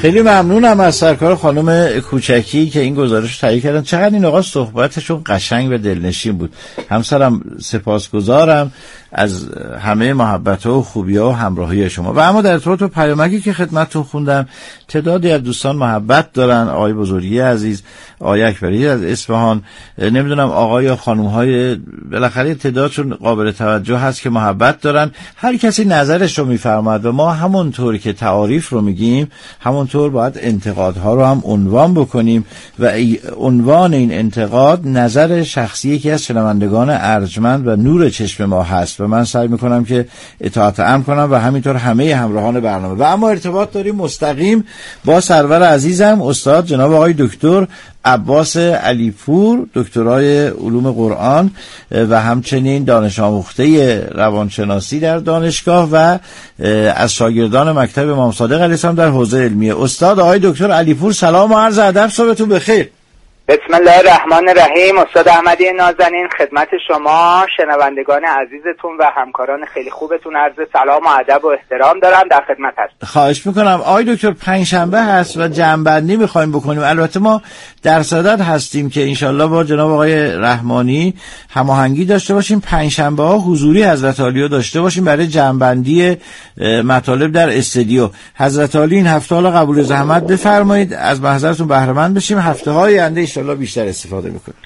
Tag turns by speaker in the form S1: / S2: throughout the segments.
S1: خیلی ممنونم از سرکار خانم کوچکی که این گزارش تهیه کردن. چقدر این آقا صحبتشون قشنگ و دلنشین بود. همسرم سپاسگزارم از همه محبت‌ها و خوبی‌ها و همراهی شما. و اما در ارتباط با پیامکی که خدمتتون خوندم، تعدادی از دوستان محبت دارن، آقای بزرگی عزیز، آقای اکبری از اصفهان، نمیدونم آقای یا خانم‌های، بالاخره تعدادشون قابل توجه هست که محبت دارن. هر کسی نظرش رو میفرماد و ما همونطور که تعاریف رو میگیم همونطور باید انتقادها رو هم عنوان بکنیم و عنوان این انتقاد نظر شخصی یکی از شنوندگان ارجمند و نور چشم ما هست و من سعی میکنم که اطاعت امر کنم و همینطور همه همراهان برنامه. و اما ارتباط داریم مستقیم با سرور عزیزم استاد جناب آقای دکتر عباس علیپور، دکترای علوم قرآن و همچنین دانش آموخته روانشناسی در دانشگاه و از شاگردان مکتب امام صادق علیه السلام در حوزه علمیه. استاد آقای دکتر علیپور، سلام و عرض ادب، صبحتون بخیر.
S2: بسم الله الرحمن الرحیم. استاد احمدی نازنین خدمت شما شنوندگان عزیزتون و همکاران خیلی خوبتون عرض سلام و ادب و احترام دارم، در خدمت هستم.
S1: خواهش میکنم. آقای دکتر، پنجشنبه هست و جمع‌بندی میخوایم بکنیم. البته ما در صدد هستیم که انشالله با جناب آقای رحمانی هماهنگی داشته باشیم، پنجشنبه ها حضوری حضرت عالی داشته باشیم برای جمع‌بندی مطالب در استودیو. حضرت عالی این هفته حالا قبول زحمت بفرمایید، از محضرتون بهره مند بشیم، هفته‌های آینده انشالله بیشتر استفاده میکنیم.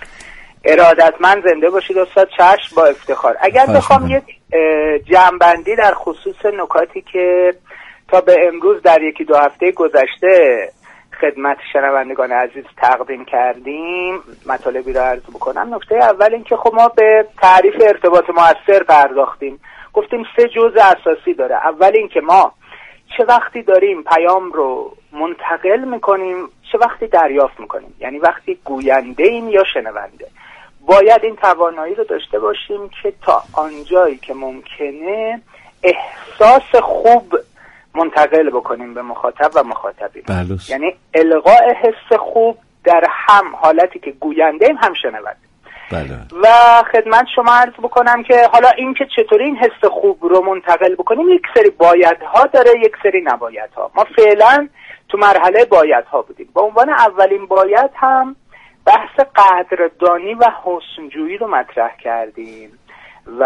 S2: ارادتمند زنده باشید استاد. چشم، با افتخار. اگر بخوام یک جمع‌بندی در خصوص نکاتی که تا به امروز در یکی دو هفته گذشته خدمت شنوندگان عزیز تقدیم کردیم مطالبی را عرض بکنم. نکته اول این که خب ما به تعریف ارتباط مؤثر پرداختیم، گفتیم 3 جزء اساسی داره. اول این که ما چه وقتی داریم پیام رو منتقل میکنیم، چه وقتی دریافت میکنیم، یعنی وقتی گوینده ایم یا شنونده. باید این توانایی رو داشته باشیم که تا آنجایی که ممکنه احساس خوب منتقل بکنیم به مخاطب و مخاطبین. یعنی القاء حس خوب در هم حالتی که گوینده ایم هم شنونده. و خدمت شما عرض بکنم که حالا این که چطوری این حس خوب رو منتقل بکنیم، یک سری بایدها داره، یک سری نبایدها. ما فعلا تو مرحله بایدها بودیم. با عنوان اولین باید هم بحث قدردانی و حسنجویی رو مطرح کردیم و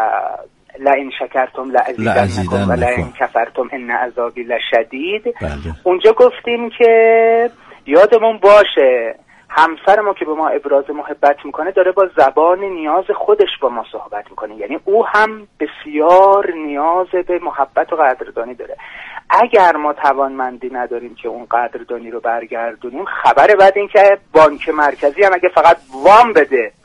S2: لئن شکرتم لأزیدنکم و لئن کفرتم ان عذابی لشدید. اونجا گفتیم که یادمون باشه همسر ما که به ما ابراز محبت میکنه داره با زبان نیاز خودش با ما صحبت میکنه، یعنی او هم بسیار نیاز به محبت و قدردانی داره. اگر ما توانمندی نداریم که اون قدردانی رو برگردونیم، خبر بعد این که بانک مرکزی هم اگه فقط وام بده